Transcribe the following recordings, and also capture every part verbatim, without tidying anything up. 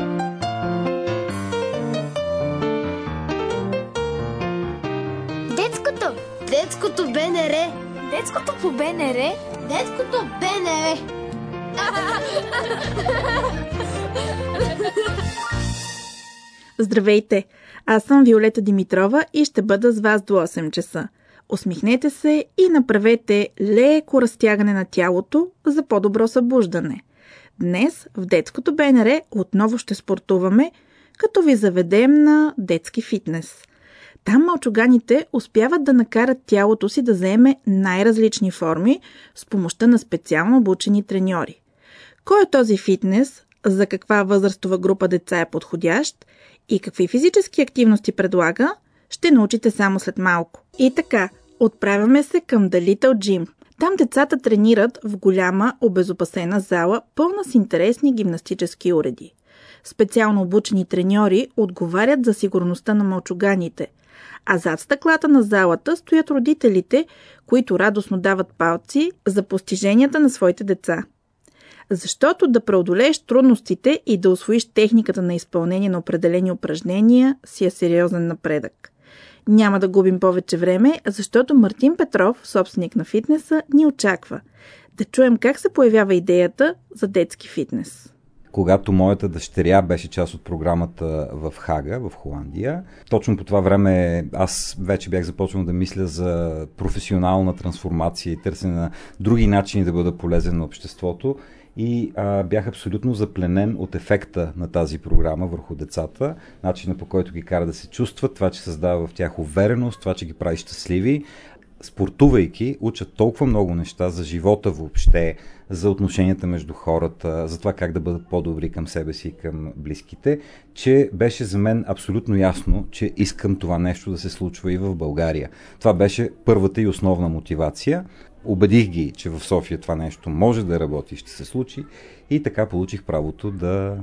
Детското! Детското БНР! Детското по БНР! Детското БНР! Здравейте! Аз съм Виолета Димитрова и ще бъда с вас до осем часа. Усмихнете се и направете леко разтягане на тялото за по-добро събуждане. Днес в детското БНР отново ще спортуваме, като ви заведем на детски фитнес. Там мълчуганите успяват да накарат тялото си да заеме най-различни форми с помощта на специално обучени треньори. Кой е този фитнес, за каква възрастова група деца е подходящ и какви физически активности предлага, ще научите само след малко. И така, отправяме се към The Little Gym. Там децата тренират в голяма обезопасена зала, пълна с интересни гимнастически уреди. Специално обучени треньори отговарят за сигурността на мълчуганите, а зад стъклата на залата стоят родителите, които радостно дават палци за постиженията на своите деца. Защото да преодолееш трудностите и да усвоиш техниката на изпълнение на определени упражнения си е сериозен напредък. Няма да губим повече време, защото Мартин Петров, собственик на фитнеса, ни очаква. Да чуем как се появява идеята за детски фитнес. Когато моята дъщеря беше част от програмата в Хага, в Холандия, точно по това време аз вече бях започнал да мисля за професионална трансформация и търсене на други начини да бъда полезен на обществото. И а, бях абсолютно запленен от ефекта на тази програма върху децата, начина по който ги кара да се чувстват, това, че създава в тях увереност, това, че ги прави щастливи. Спортувайки, учат толкова много неща за живота въобще, за отношенията между хората, за това как да бъдат по-добри към себе си и към близките, че беше за мен абсолютно ясно, че искам това нещо да се случва и в България. Това беше първата и основна мотивация. Убедих ги, че в София това нещо може да работи и ще се случи, и така получих правото да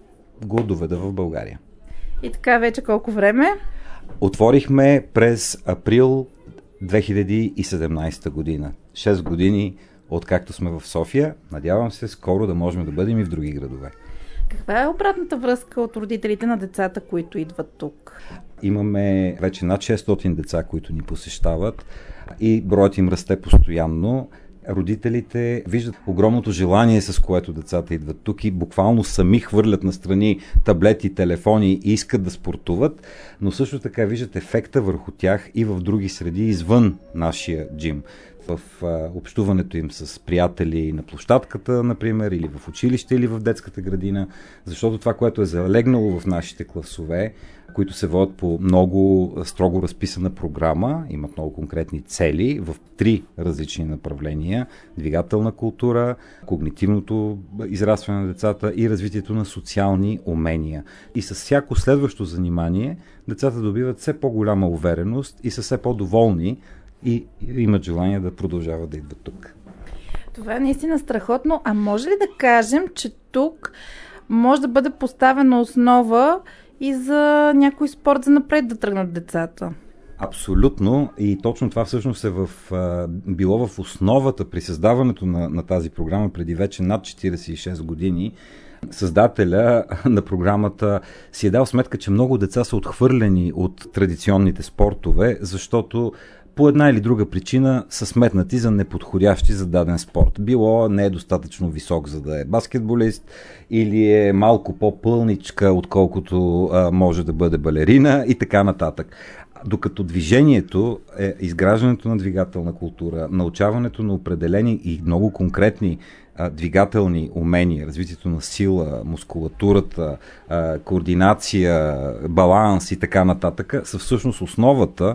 го доведа в България. И така вече колко време? Отворихме през април две хиляди и седемнадесета година. шест години откакто сме в София. Надявам се скоро да можем да бъдем и в други градове. Каква е обратната връзка от родителите на децата, които идват тук? Имаме вече над шестстотин деца, които ни посещават и броят им расте постоянно. Родителите виждат огромното желание, с което децата идват тук и буквално сами хвърлят настрани таблети, телефони и искат да спортуват, но също така виждат ефекта върху тях и в други среди извън нашия джим. В а, общуването им с приятели на площадката, например, или в училище, или в детската градина, защото това, което е залегнало в нашите класове, които се водят по много строго разписана програма, имат много конкретни цели в три различни направления: двигателна култура, когнитивното израстване на децата и развитието на социални умения. И с всяко следващо занимание децата добиват все по-голяма увереност и са все по-доволни и имат желание да продължават да идват тук. Това е наистина страхотно. А може ли да кажем, че тук може да бъде поставена основа и за някой спорт за напред да тръгнат децата? Абсолютно. И точно това всъщност е в, а, било в основата при създаването на, на тази програма преди вече над четиридесет и шест години. Създателя на програмата си е дал сметка, че много деца са отхвърлени от традиционните спортове, защото по една или друга причина са сметнати за неподходящи за даден спорт. Било не е достатъчно висок, за да е баскетболист, или е малко по-пълничка, отколкото а, може да бъде балерина и така нататък. Докато движението, е, изграждането на двигателна култура, научаването на определени и много конкретни а, двигателни умения, развитието на сила, мускулатурата, а, координация, баланс и така нататък, са всъщност основата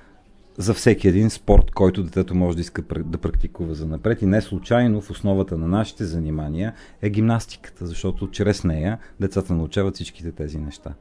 за всеки един спорт, който детето може да иска да практикува занапред. И не случайно в основата на нашите занимания е гимнастиката, защото чрез нея децата научават всичките тези неща.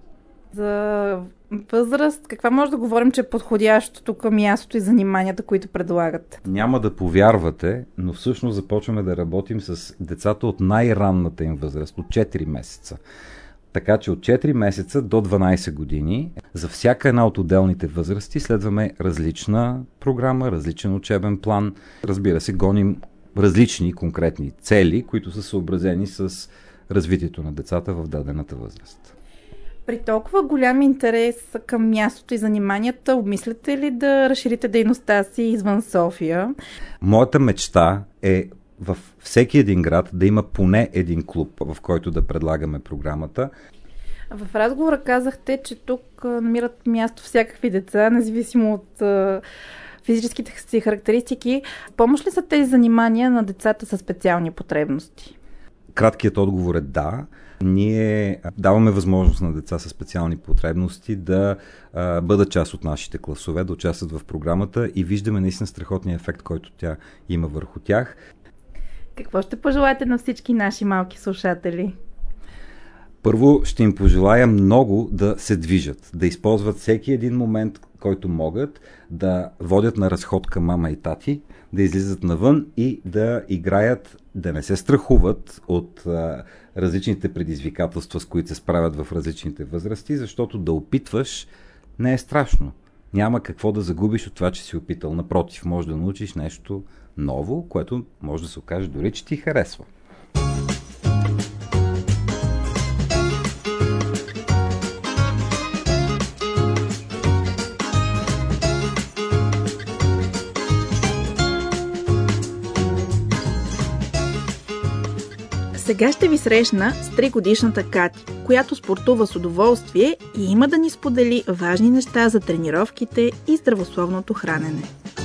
За възраст, каква може да говорим, че е подходящото към мястото и заниманията, които предлагат? Няма да повярвате, но всъщност започваме да работим с децата от най-ранната им възраст, от четири месеца. Така че от четири месеца до дванадесет години за всяка една от отделните възрасти следваме различна програма, различен учебен план. Разбира се, гоним различни конкретни цели, които са съобразени с развитието на децата в дадената възраст. При толкова голям интерес към мястото и заниманията, обмисляте ли да разширите дейността си извън София? Моята мечта е във всеки един град да има поне един клуб, в който да предлагаме програмата. В разговора казахте, че тук намират място всякакви деца, независимо от а, физическите си характеристики. Помощ ли са тези занимания на децата със специални потребности? Краткият отговор е да. Ние даваме възможност на деца със специални потребности да а, бъдат част от нашите класове, да участват в програмата и виждаме наистина страхотния ефект, който тя има върху тях. Какво ще пожелаете на всички наши малки слушатели? Първо ще им пожелая много да се движат, да използват всеки един момент, който могат, да водят на разходка мама и тати, да излизат навън и да играят, да не се страхуват от а, различните предизвикателства, с които се справят в различните възрасти, защото да опитваш не е страшно. Няма какво да загубиш от това, че си опитал. Напротив, може да научиш нещо ново, което може да се окаже дори, че ти харесва. Сега ще ви срещна с тригодишната Кати, която спортува с удоволствие и има да ни сподели важни неща за тренировките и здравословното хранене.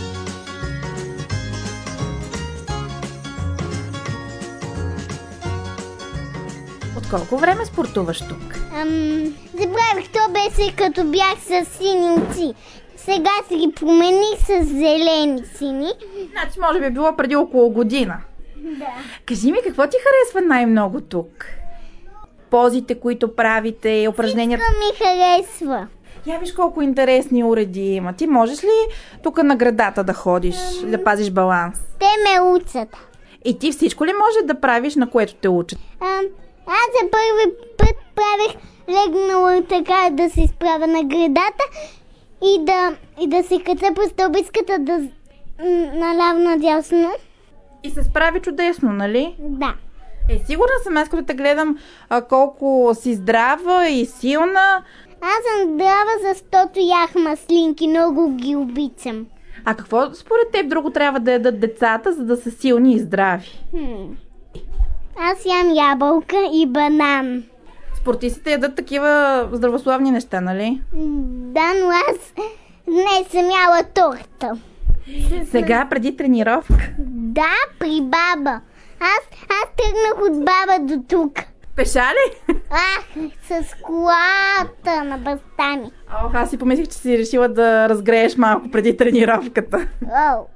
От колко време спортуваш тук? Ам, забравих, то беше като бях с сини очи. Сега си ги промених с зелени сини. Значи може би било преди около година. Да. Кажи ми, какво ти харесва най-много тук? Позите, които правите, упражненията... Всичко ми харесва. Я виж колко интересни уреди има. Ти можеш ли тук на градата да ходиш, ами... да пазиш баланс? Те ме учат. И ти всичко ли може да правиш, на което те учат? А, аз за първи път правих легнала така да се изправя на градата и да, и да се каца по стълбицката да наляво надясно. И се справи чудесно, нали? Да. Е, сигурна съм, аз като те гледам а, колко си здрава и силна. Аз съм здрава, защото ях маслинки, много ги обичам. А какво според теб друго трябва да ядат децата, за да са силни и здрави? Хм. Аз ям ябълка и банан. Спортистите ядат такива здравословни неща, нали? Да, но аз не съм яла торта. Сега, преди тренировка? Да, при баба. Аз, аз тръгнах от баба до тук. Пеша ли? Ах, с колата на баща ми. Ох, аз си помислих, че си решила да разгрееш малко преди тренировката. Оу.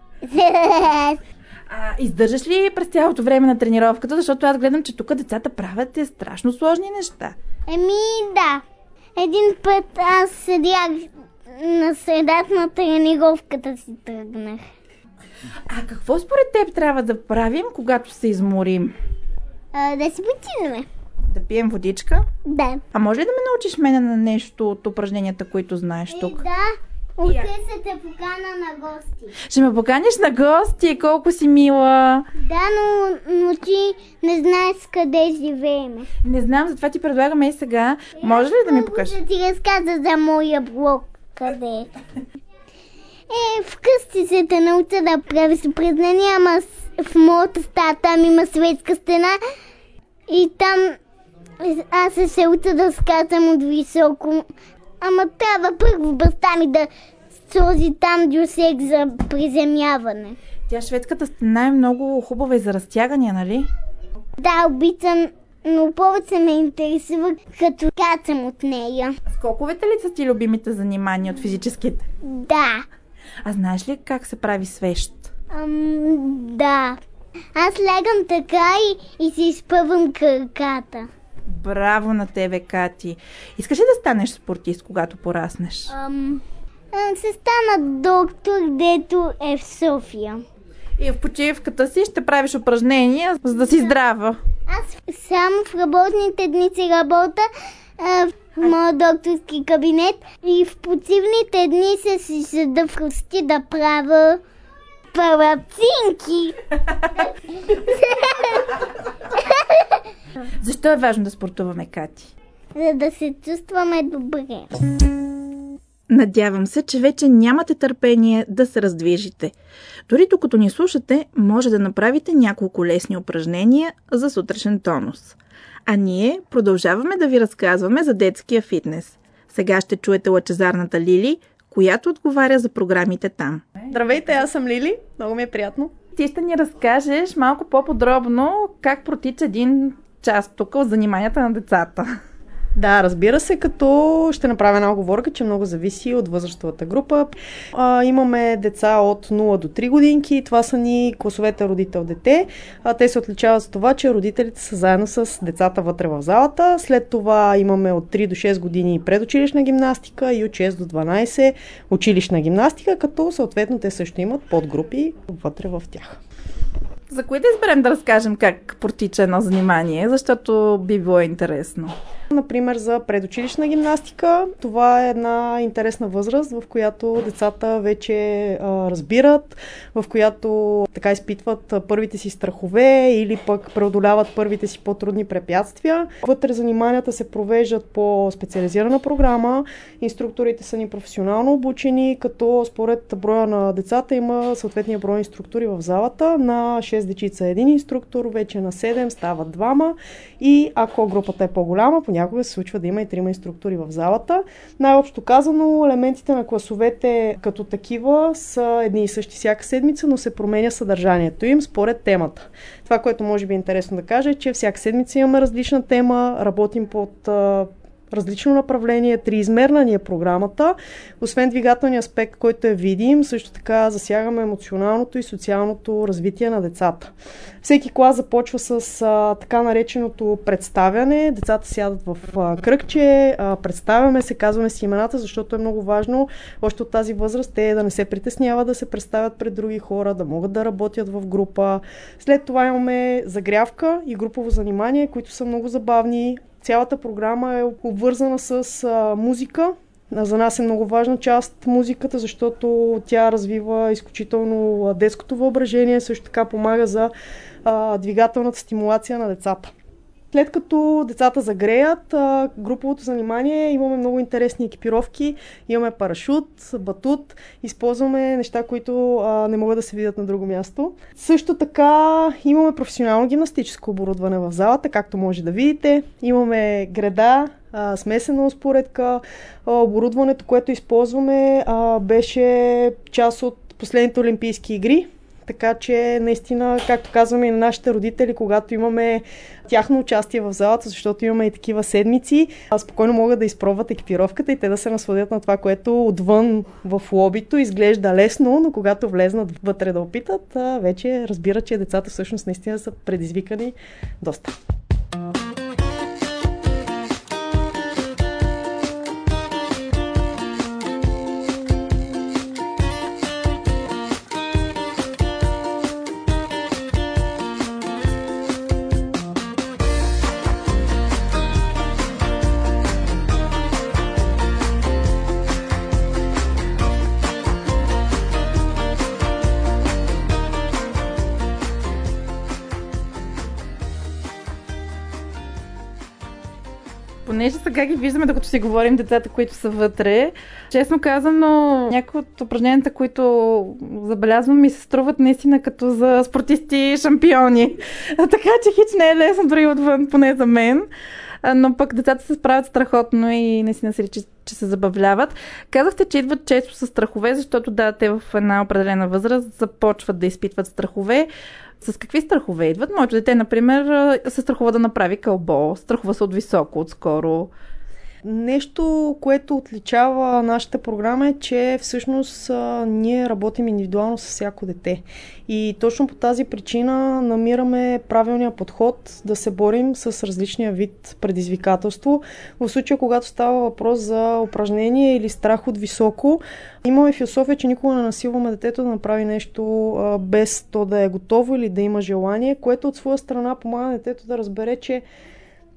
А, издържаш ли през цялото време на тренировката? Защото аз гледам, че тук децата правят те страшно сложни неща. Еми, да. Един път аз седях на средата на тренировката си тръгнах. А какво според теб трябва да правим, когато се изморим? А, да си починем. Да пием водичка? Да. А може ли да ме научиш мене на нещо от упражненията, които знаеш тук? Е, да. Утре се те покана на гости. Ще ме поканиш на гости? Колко си мила! Да, но, но ти не знаеш къде живеем. Не знам, затова ти предлагаме и сега. Може ли да ми покажеш? Да ти разказа за моя блог. Къде е? Е, вкъщи се те науча да правиш упражнения, ама в моята стая там има светска стена и там аз се се уча да скачам от високо. Ама трябва първо баща ми да сложи там дюсек за приземяване. Тя шведската стена е много хубава и за разтягания, нали? Да, обичам, но повече ме интересува като качам от нея. Скоковете ли са ти любимите занимания от физическите? Да. А знаеш ли как се прави свещ? Ам, да. Аз лягам така и, и си изпъвам краката. Браво на тебе, Кати. Искаш ли да станеш спортист, когато пораснеш? Ам, се стана доктор, дето е в София. И в почивката си ще правиш упражнения, за да си здрава. Аз само в работните дни си работя а, в моят докторски кабинет и в почивните дни се си седа в хрусти да правя палацинки. Защо е важно да спортуваме, Кати? За да се чувстваме добре. Надявам се, че вече нямате търпение да се раздвижите. Дори докато ни слушате, може да направите няколко лесни упражнения за сутрешен тонус. А ние продължаваме да ви разказваме за детския фитнес. Сега ще чуете лъчезарната Лили, която отговаря за програмите там. Здравейте, аз съм Лили. Много ми е приятно. Ти ще ни разкажеш малко по-подробно как протича един час тук от заниманията на децата. Да, разбира се, като ще направя една оговорка, че много зависи от възрастовата група. А, имаме деца от нула до три годинки. Това са ни класовете родител-дете. А, те се отличават с това, че родителите са заедно с децата вътре в залата. След това имаме от три до шест години предучилищна гимнастика и от шест до дванайсет училищна гимнастика, като съответно те също имат подгрупи вътре в тях. За кои да изберем да разкажем как протича едно занимание, защото би било интересно? Например, за предучилищна гимнастика. Това е една интересна възраст, в която децата вече а, разбират, в която така изпитват първите си страхове или пък преодоляват първите си по-трудни препятствия. Вътре заниманията се провеждат по специализирана програма. Инструкторите са ни професионално обучени, като според броя на децата има съответния брой инструктори в залата. На шест дечица един инструктор, вече на седем стават двама и ако групата е по-голяма, понякога се случва да има и трима инструктори в залата. Най-общо казано, елементите на класовете като такива са едни и същи всяка седмица, но се променя съдържанието им според темата. Това, което може би е интересно да кажа, е, че всяка седмица имаме различна тема, работим под а, различно направление, триизмерна ни е програмата. Освен двигателния аспект, който е видим, също така засягаме емоционалното и социалното развитие на децата. Всеки клас започва с а, така нареченото представяне. Децата сядат в а, кръгче, а, представяме се, казваме си имената, защото е много важно още от тази възраст те да не се притесняват да се представят пред други хора, да могат да работят в група. След това имаме загрявка и групово занимание, които са много забавни. Цялата програма е обвързана с а, музика. За нас е много важна част музиката, защото тя развива изключително детското въображение, също така помага за а, двигателната стимулация на децата. След като децата загреят, а, груповото занимание имаме много интересни екипировки. Имаме парашут, батут, използваме неща, които а, не могат да се видят на друго място. Също така имаме професионално гимнастическо оборудване в залата, както може да видите. Имаме греда, а, смесена успоредка. А, оборудването, което използваме, а, беше част от последните Олимпийски игри. Така че наистина, както казваме и на нашите родители, когато имаме тяхно участие в залата, защото имаме и такива седмици, спокойно могат да изпробват екипировката и те да се насладят на това, което отвън в лобито изглежда лесно, но когато влезнат вътре да опитат, вече разбират, че децата всъщност наистина са предизвикани доста. Понеже сега ги виждаме, докато си говорим децата, които са вътре. Честно казано, някои от упражненията, които забелязвам, ми се струват наистина като за спортисти шампиони. Така че хич не е лесно дори отвън, поне за мен. Но пък децата се справят страхотно и наистина се речи, че се забавляват. Казахте, че идват често с страхове, защото да, те в една определена възраст започват да изпитват страхове. С какви страхове идват? Моето дете, например, се страхува да направи кълбо, страхува се от високо, отскоро. Нещо, което отличава нашата програма е, че всъщност а, ние работим индивидуално с всяко дете. И точно по тази причина намираме правилния подход да се борим с различния вид предизвикателство. В случая, когато става въпрос за упражнение или страх от високо, имаме философия, че никога не насилваме детето да направи нещо а, без то да е готово или да има желание, което от своя страна помага детето да разбере, че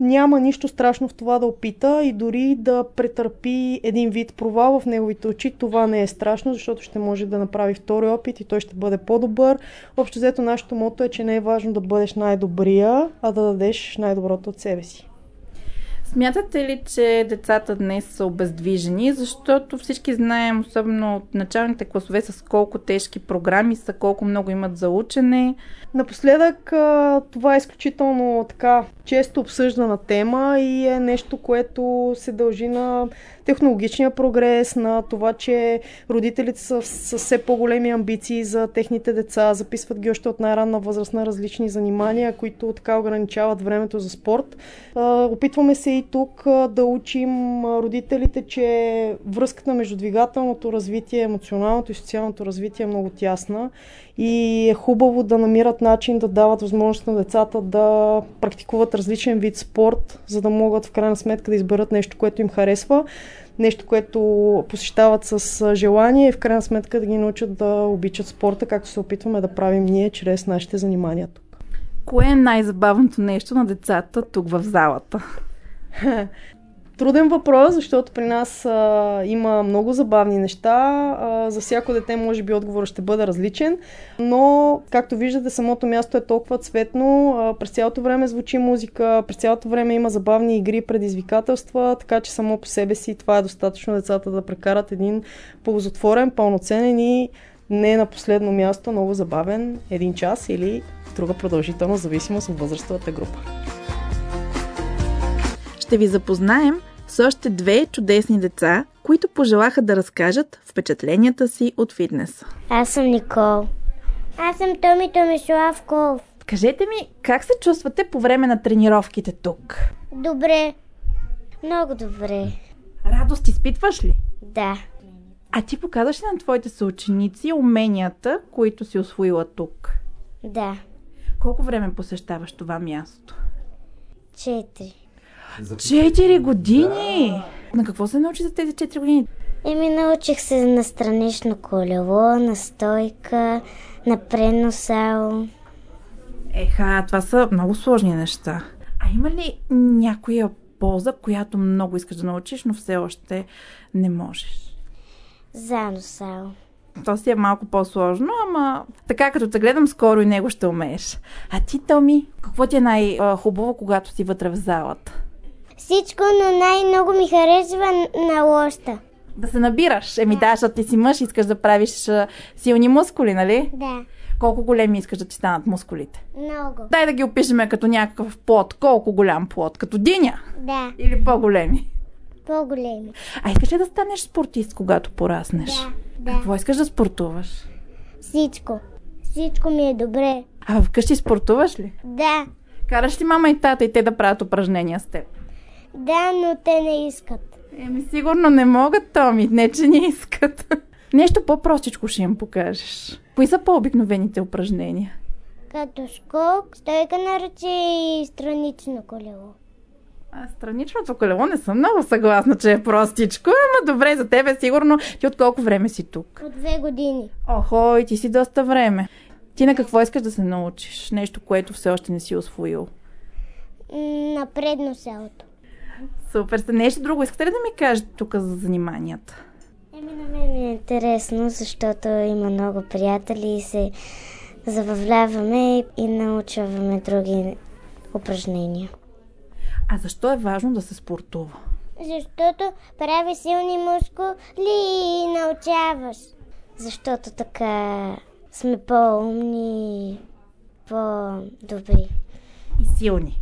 няма нищо страшно в това да опита и дори да претърпи един вид провал в неговите очи, това не е страшно, защото ще може да направи втори опит и той ще бъде по-добър. Общо взето нашето мото е, че не е важно да бъдеш най-добрия, а да дадеш най-доброто от себе си. Смятате ли, че децата днес са обездвижени, защото всички знаем, особено от началните класове, с колко тежки програми са, колко много имат за учене? Напоследък това е изключително така често обсъждана тема и е нещо, което се дължи на технологичния прогрес, на това, че родителите са с все по-големи амбиции за техните деца, записват ги още от най-ранна възраст на различни занимания, които така ограничават времето за спорт. Опитваме се и тук да учим родителите, че връзката между двигателното развитие, емоционалното и социалното развитие е много тясна и е хубаво да намират начин да дават възможност на децата да практикуват различен вид спорт, за да могат в крайна сметка да изберат нещо, което им харесва, нещо, което посещават с желание и в крайна сметка да ги научат да обичат спорта, както се опитваме да правим ние чрез нашите занимания тук. Кое е най-забавното нещо на децата тук в залата? Труден въпрос, защото при нас а, има много забавни неща. А, за всяко дете може би отговорът ще бъде различен, но както виждате, самото място е толкова цветно. А, през цялото време звучи музика, през цялото време има забавни игри, предизвикателства, така че само по себе си това е достатъчно децата да прекарат един ползотворен, пълноценен и не на последно място много забавен един час или друга продължителност, зависимост от възрастовата група. Ще ви запознаем с още две чудесни деца, които пожелаха да разкажат впечатленията си от фитнеса. Аз съм Никол. Аз съм Томи Томиславков. Кажете ми, как се чувствате по време на тренировките тук? Добре. Много добре. Радост изпитваш ли? Да. А ти показваш ли на твоите съученици уменията, които си усвоила тук? Да. Колко време посещаваш това място? Четири. Четири години! Да. На какво се научи за тези четири години? Еми, научих се на странично колело, на стойка, на преносал. Еха, това са много сложни неща. А има ли някоя полза, която много искаш да научиш, но все още не можеш? Заносал. То си е малко по-сложно, ама така като те гледам, скоро и него ще умееш. А ти, Томи, какво ти е най-хубаво, когато си вътре в залата? Всичко, но най-много ми харесва на лоста. Да се набираш. Еми да, защото ти си мъж, искаш да правиш силни мускули, нали? Да. Колко големи искаш да ти станат мускулите? Много. Дай да ги опишем като някакъв плод. Колко голям плод? Като диня? Да. Или по-големи? По-големи. А искаш ли да станеш спортист, когато пораснеш? Да. Да. Какво искаш да спортуваш? Всичко. Всичко ми е добре. А вкъщи спортуваш ли? Да. Караш ли мама и тата и те да правят упражнения с теб? Да, но те не искат. Еми сигурно не могат, Томи. Не, че не искат. Нещо по-простичко ще им покажеш. Кои са по-обикновените упражнения? Като скок, стойка на ръце и странично колело. А страничното колело не съм много съгласна, че е простичко, ама добре за тебе сигурно. Ти от колко време си тук? От две години. Охо, и ти си доста време. Ти на какво искаш да се научиш? Нещо, което все още не си усвоил? На предно селото. Супер, сте нещо друго. Искате ли да ми кажете тук за заниманията? Еми, на мен ми е интересно, защото има много приятели и се забавляваме и научаваме други упражнения. А защо е важно да се спортува? Защото прави силни мускули и научаваш. Защото така сме по-умни, по-добри. И силни.